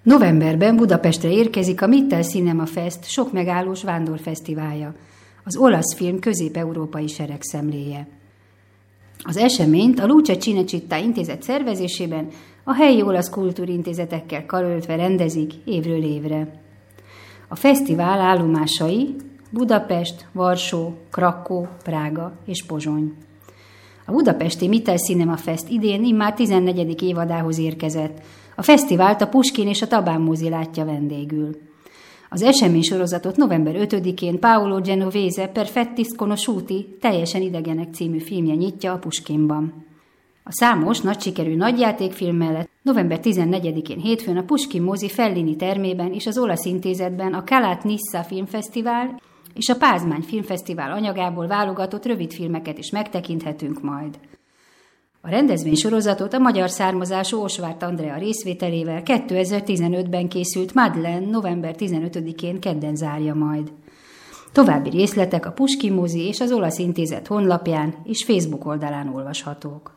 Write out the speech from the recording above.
Novemberben Budapestre érkezik a Mittel Cinema Fest sok megállós vándorfesztiválja, az olasz film közép-európai seregszemléje. Az eseményt a Luce Cinecittà intézet szervezésében a helyi olasz kultúrintézetekkel karöltve rendezik évről évre. A fesztivál állomásai Budapest, Varsó, Krakkó, Prága és Pozsony. A budapesti Mittel Cinema Fest idén immár 14. évadához érkezett. A fesztivált a Puskkin és a Tabán mozi látja vendégül. Az eseménysorozatot november 5-én Paolo Genovese Perfetti Sconosciuti teljesen idegenek című filmje nyitja a Puskkinban. A számos nagy sikerű nagyjátékfilm mellett november 14-én hétfőn a Puskkin mozi Fellini termében és az Olasz Intézetben a Calat Nissa Filmfesztivál és a Pázmány Filmfesztivál anyagából válogatott rövidfilmeket is megtekinthetünk majd. A rendezvénysorozatot a magyar származású Osváth Andrea részvételével 2015-ben készült Madeleine november 15-én kedden zárja majd. További részletek a Puskkin mozi és az Olasz Intézet honlapján és Facebook oldalán olvashatók.